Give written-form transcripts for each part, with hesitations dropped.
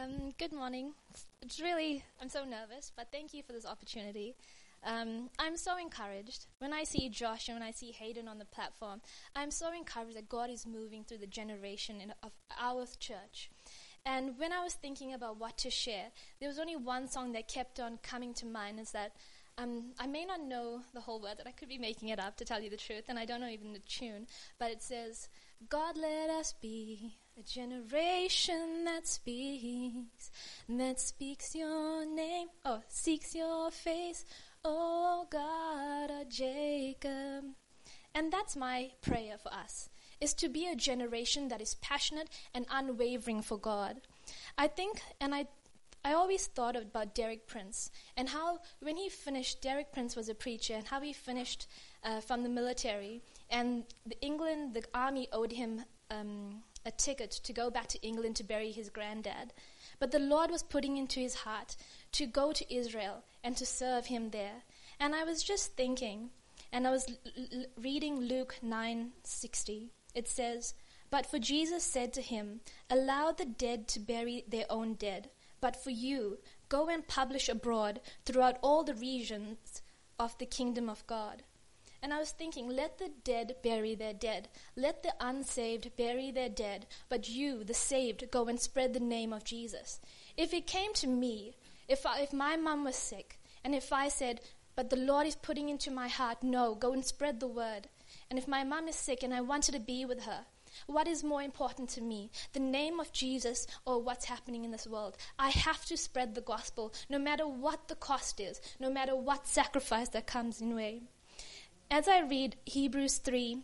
Good morning. I'm so nervous, but thank you for this opportunity. I'm so encouraged. When I see Josh and when I see Hayden on the platform, I'm so encouraged that God is moving through the generation of our church. And when I was thinking about what to share, there was only one song that kept on coming to mind, is that I may not know the whole word, that I could be making it up, to tell you the truth, and I don't know even the tune, but it says, God, let us be a generation that speaks your name, seeks your face, oh God of Jacob. And that's my prayer for us, is to be a generation that is passionate and unwavering for God. I think, and I always thought about Derek Prince, and how when he finished, Derek Prince was a preacher, and how he finished from the military, and the army owed him a ticket to go back to England to bury his granddad. But the Lord was putting into his heart to go to Israel and to serve him there. And I was just thinking, and I was reading Luke 9:60. It says, "But for Jesus said to him, allow the dead to bury their own dead. But for you, go and publish abroad throughout all the regions of the kingdom of God." And I was thinking, let the dead bury their dead. Let the unsaved bury their dead. But you, the saved, go and spread the name of Jesus. If it came to me, if my mom was sick, and if I said, but the Lord is putting into my heart, no, go and spread the word. And if my mom is sick and I wanted to be with her, what is more important to me, the name of Jesus or what's happening in this world? I have to spread the gospel, no matter what the cost is, no matter what sacrifice that comes in way. As I read Hebrews 3,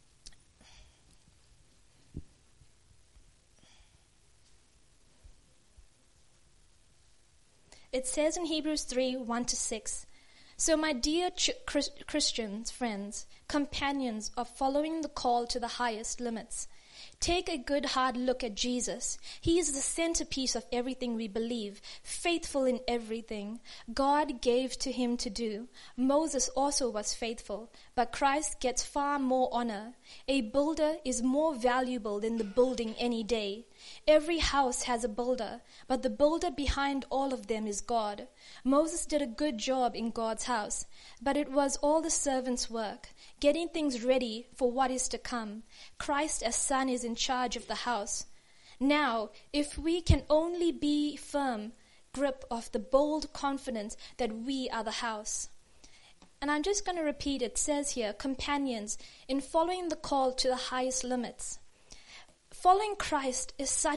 it says in Hebrews 3, 1-6, "So my dear Christians, friends, companions of following the call to the highest limits, take a good hard look at Jesus. He is the centerpiece of everything we believe, faithful in everything God gave to him to do. Moses also was faithful, but Christ gets far more honor. A builder is more valuable than the building any day. Every house has a builder, but the builder behind all of them is God. Moses did a good job in God's house, but it was all the servant's work, getting things ready for what is to come. Christ as Son is in charge of the house. Now, if we can only be firm grip of the bold confidence that we are the house." And I'm just going to repeat, it says here, companions, in following the call to the highest limits. Following Christ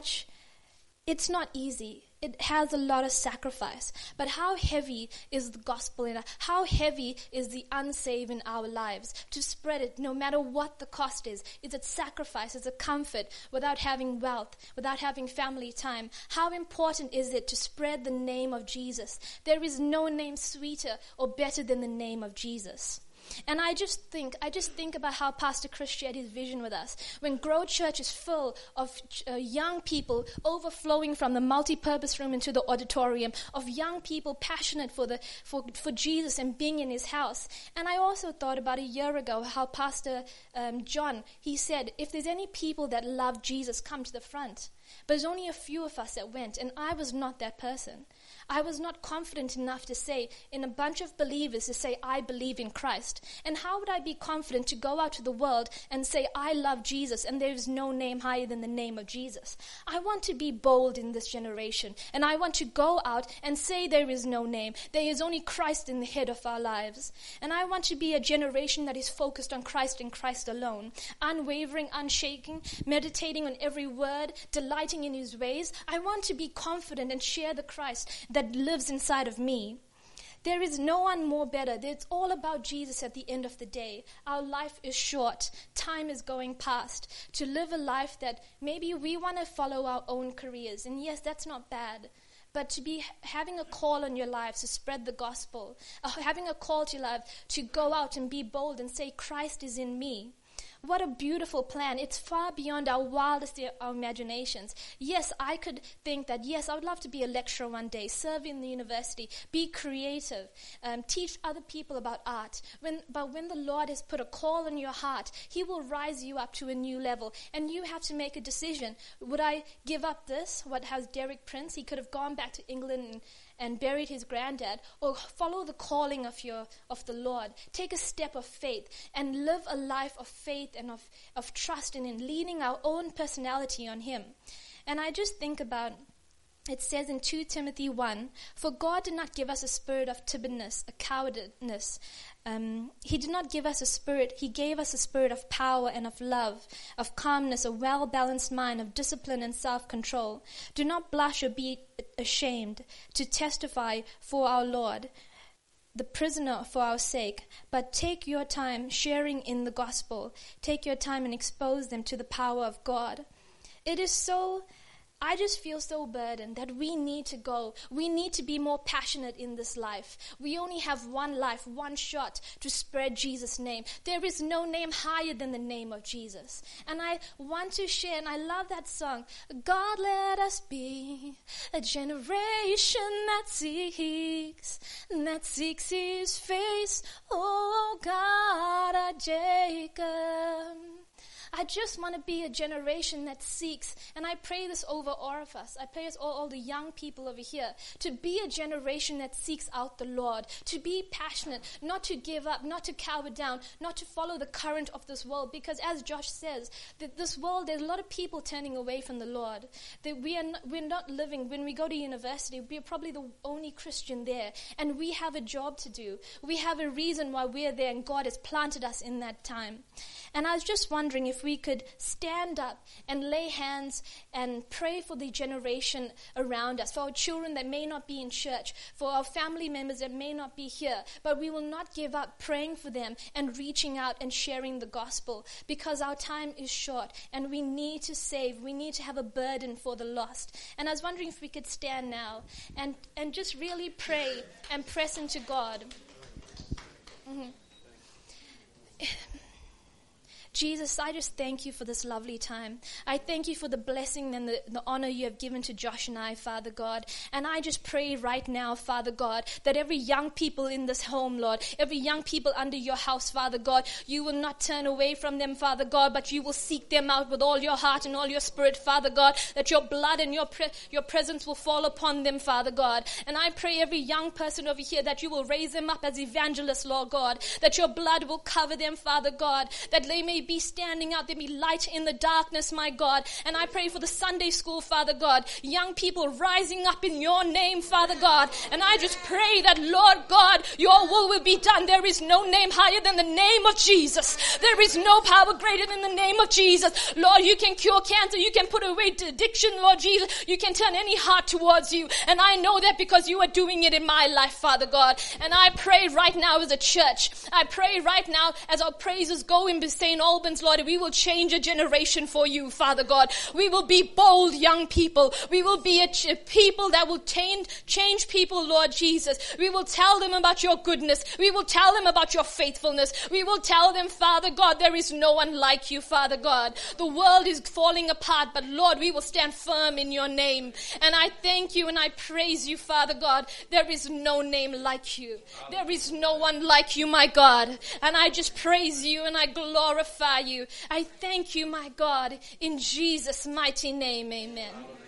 it's not easy. It has a lot of sacrifice. But how heavy is the gospel in us? How heavy is the unsaved in our lives? To spread it, no matter what the cost is. Is it sacrifice? Is it comfort without having wealth, without having family time? How important is it to spread the name of Jesus? There is no name sweeter or better than the name of Jesus. And I just think about how Pastor Chris shared his vision with us. When Grow Church is full of young people overflowing from the multi-purpose room into the auditorium, of young people passionate for Jesus and being in his house. And I also thought about a year ago how Pastor John, he said, if there's any people that love Jesus, come to the front. But there's only a few of us that went, and I was not that person. I was not confident enough to say, in a bunch of believers, to say, I believe in Christ. And how would I be confident to go out to the world and say, I love Jesus, and there is no name higher than the name of Jesus? I want to be bold in this generation, and I want to go out and say there is no name. There is only Christ in the head of our lives. And I want to be a generation that is focused on Christ and Christ alone, unwavering, unshaking, meditating on every word, delighting in his ways. I want to be confident and share the Christ that lives inside of me. There is no one more better. It's all about Jesus at the end of the day. Our life is short. Time is going past. To live a life that maybe we want to follow our own careers. And yes, that's not bad. But to be having a call on your lives to spread the gospel, having a call to your life to go out and be bold and say, Christ is in me. what a beautiful plan. It's far beyond our wildest our imaginations. Yes, I could think that, yes, I would love to be a lecturer one day, serve in the university, be creative, teach other people about art. But when the Lord has put a call on your heart, He will rise you up to a new level. And you have to make a decision. Would I give up this? What has Derek Prince? He could have gone back to England and buried his granddad, or follow the calling of the Lord. Take a step of faith and live a life of faith and of trust and in leaning our own personality on Him. And I just think about, it says in 2 Timothy 1, for God did not give us a spirit of timidness, a cowardice. He did not give us a spirit. He gave us a spirit of power and of love, of calmness, a well-balanced mind, of discipline and self-control. Do not blush or be ashamed to testify for our Lord, the prisoner for our sake, but take your time sharing in the gospel. Take your time and expose them to the power of God. I just feel so burdened that we need to go. We need to be more passionate in this life. We only have one life, one shot to spread Jesus' name. There is no name higher than the name of Jesus. And I want to share, and I love that song, God, let us be a generation that seeks His face. Oh God, our Jacob. I just want to be a generation that seeks, and I pray this over all of us. I pray this all the young people over here, to be a generation that seeks out the Lord, to be passionate, not to give up, not to cower down, not to follow the current of this world. Because as Josh says, that this world, there's a lot of people turning away from the Lord. That we're not living, when we go to university, we're probably the only Christian there, and we have a job to do. We have a reason why we're there, and God has planted us in that time. And I was just wondering if we could stand up and lay hands and pray for the generation around us, for our children that may not be in church, for our family members that may not be here, but we will not give up praying for them and reaching out and sharing the gospel, because our time is short and we need to save. We need to have a burden for the lost. And I was wondering if we could stand now and just really pray and press into God. Mm-hmm. Jesus, I just thank you for this lovely time. I thank you for the blessing and the honor you have given to Josh and I, Father God. And I just pray right now, Father God, that every young people in this home, Lord, every young people under your house, Father God, you will not turn away from them, Father God, but you will seek them out with all your heart and all your spirit, Father God, that your blood and your presence will fall upon them, Father God. And I pray every young person over here that you will raise them up as evangelists, Lord God, that your blood will cover them, Father God, that they may be standing out, there be light in the darkness, my God. And I pray for the Sunday school, Father God, young people rising up in your name, Father God. And I just pray that, Lord God, your will be done. There is no name higher than the name of Jesus. There is no power greater than the name of Jesus. Lord, you can cure cancer. You can put away addiction, Lord Jesus. You can turn any heart towards you. And I know that because you are doing it in my life, Father God. And I pray right now as a church, I pray right now as our praises go in St. Albans, Lord, we will change a generation for you, Father God. We will be bold young people. We will be a people that will change people, Lord Jesus. We will tell them about your goodness. We will tell them about your faithfulness. We will tell them, Father God, there is no one like you, Father God. The world is falling apart, but Lord, we will stand firm in your name. And I thank you and I praise you, Father God. There is no name like you. There is no one like you, my God. And I just praise you and I glorify you. I thank you, my God, in Jesus' mighty name, amen.